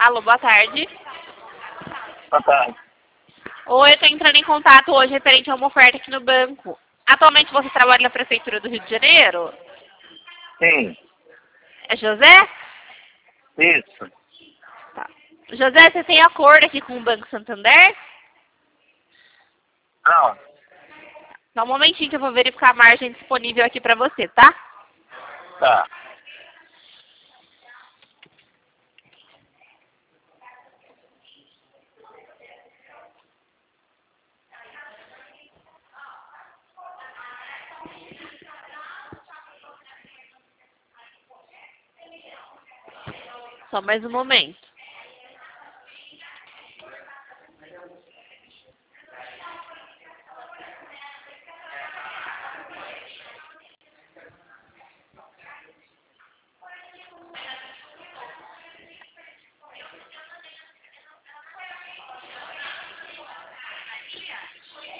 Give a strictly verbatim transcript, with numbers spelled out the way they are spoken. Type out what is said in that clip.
Alô, boa tarde. Boa tarde. Oi, eu estou entrando em contato hoje referente a uma oferta aqui no banco. Atualmente você trabalha na Prefeitura do Rio de Janeiro? Sim, É José? isso. Tá. José, você tem acordo aqui com o Banco Santander? Não, Só um momentinho que eu vou verificar a margem disponível aqui para você, tá? tá. Só mais um momento.